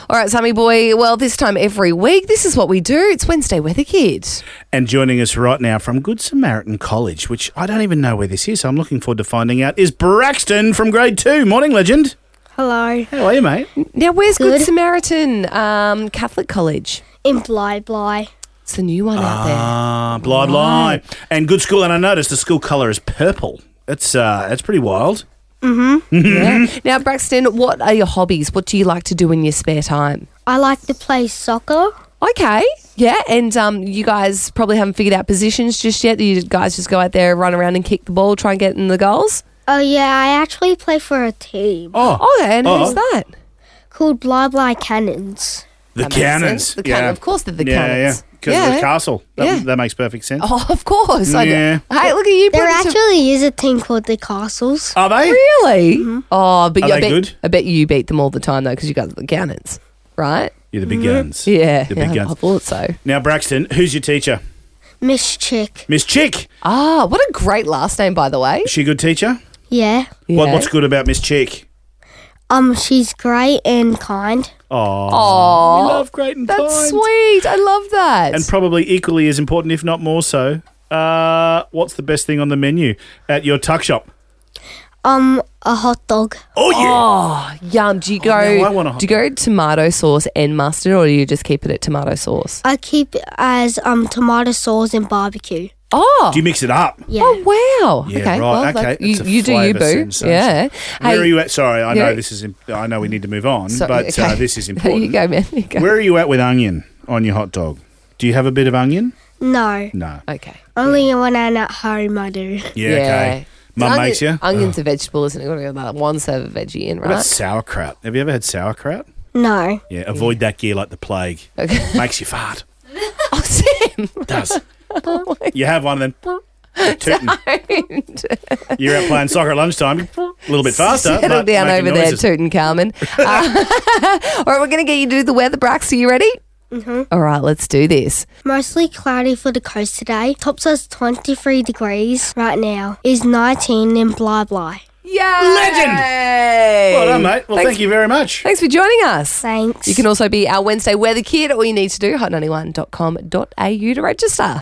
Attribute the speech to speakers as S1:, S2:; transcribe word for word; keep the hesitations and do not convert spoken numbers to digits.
S1: All right, Sammy boy. Well, this time every week, this is what we do. It's Wednesday Weather Kid.
S2: And joining us right now from Good Samaritan College, which I don't even know where this is, so I'm looking forward to finding out, is Braxton from grade two. Morning, legend.
S3: Hello.
S2: How are you, mate?
S1: Now, where's Good,
S3: Good.
S1: Samaritan um, Catholic College?
S3: In Bly Bly.
S1: It's a new one out there.
S2: Ah, blah, blah. And good school, and I noticed the school colour is purple. That's, uh, that's pretty wild.
S1: Yeah. Now, Braxton, what are your hobbies? What do you like to do in your spare time?
S3: I like to play soccer.
S1: Okay, yeah, and um, you guys probably haven't figured out positions just yet. You guys just go out there, run around and kick the ball, try and get in the goals?
S3: Oh, yeah, I actually play for a team
S2: Oh,
S1: Okay, and
S2: Oh.
S1: who's that?
S3: called Bly Bly Cannons.
S2: the
S1: That makes
S2: cannons.
S1: sense. The cannon. Of course they're the
S2: yeah,
S1: cannons.
S2: Yeah, because
S1: Yeah.
S2: the castle. That,
S1: Yeah.
S2: that makes perfect sense.
S1: Oh, of course. I
S2: Yeah.
S1: Hey, look at you.
S3: There
S1: putting some-
S3: actually is a team called the Castles.
S2: Are they?
S1: Really? Oh, but
S2: Are
S1: you, I
S2: they
S1: bet,
S2: good?
S1: I bet you beat them all the time, though, because you guys are the cannons, right?
S2: You're the big guns.
S1: Yeah,
S2: The
S1: yeah,
S2: big guns.
S1: I thought so.
S2: Now, Braxton, who's your teacher?
S3: Miss Chick.
S2: Miss Chick.
S1: Ah, what a great last name, by the way.
S2: Is she a good teacher?
S3: Yeah.
S2: What,
S1: Yeah.
S2: what's good about Miss Chick?
S3: Um, she's great and kind.
S2: Oh,
S1: Aw,
S2: we love great and
S1: That's
S2: kind.
S1: sweet. I love that.
S2: And probably equally as important, if not more so, uh, what's the best thing on the menu at your tuck shop?
S3: Um, a hot dog.
S2: Oh, yeah.
S1: Oh, yum. Do you go?
S2: now I want a hot
S1: do you go tomato sauce and mustard, or do you just keep it at tomato sauce?
S3: I keep it as um tomato sauce and barbecue.
S1: Oh,
S2: Do you mix it up?
S3: Yeah.
S1: oh wow.
S2: Yeah,
S1: okay,
S2: right.
S1: well,
S2: Okay,
S1: that- you,
S2: it's a
S1: you do you,
S2: flavour
S1: boo.
S2: sensation.
S1: Yeah.
S2: Where are you at? Sorry, I know
S1: you're-
S2: this is. Im- I know we need to move on,
S1: So-
S2: but
S1: okay.
S2: uh, this is
S1: There
S2: important.
S1: you go, man. You go.
S2: Where are you at with onion on your hot dog? Do you have a bit of onion?
S3: No.
S2: No.
S1: Okay.
S3: Only when I'm at home I do.
S2: Yeah. Okay. Mum
S1: Onion-
S2: makes you.
S1: Onion's a vegetable, isn't it? Got to get that one serve of veggie in,
S2: What about
S1: right?
S2: sauerkraut? Have you ever had sauerkraut?
S3: No.
S2: Yeah. Avoid that gear like the plague.
S1: Okay.
S2: Makes you fart.
S1: Oh, Sam.
S2: It does. You have one and then tooting. You're out playing soccer at lunchtime. A little bit faster.
S1: Settle
S2: but
S1: down
S2: making
S1: over
S2: noises.
S1: there, Tutankhamun. Uh, all right, we're going to get you to do the weather, Brax. Are you ready? Mm-hmm. All right, let's do this.
S3: Mostly cloudy for the coast today. Top says twenty-three degrees right now. Is nineteen in Bly Bly.
S1: Yay!
S2: Legend! Well done, mate. Well,
S1: Thanks.
S2: thank you very much.
S1: Thanks for joining us.
S3: Thanks.
S1: You can also be our Wednesday Weather Kid. All you need to do, hot ninety-one dot com dot a u to register.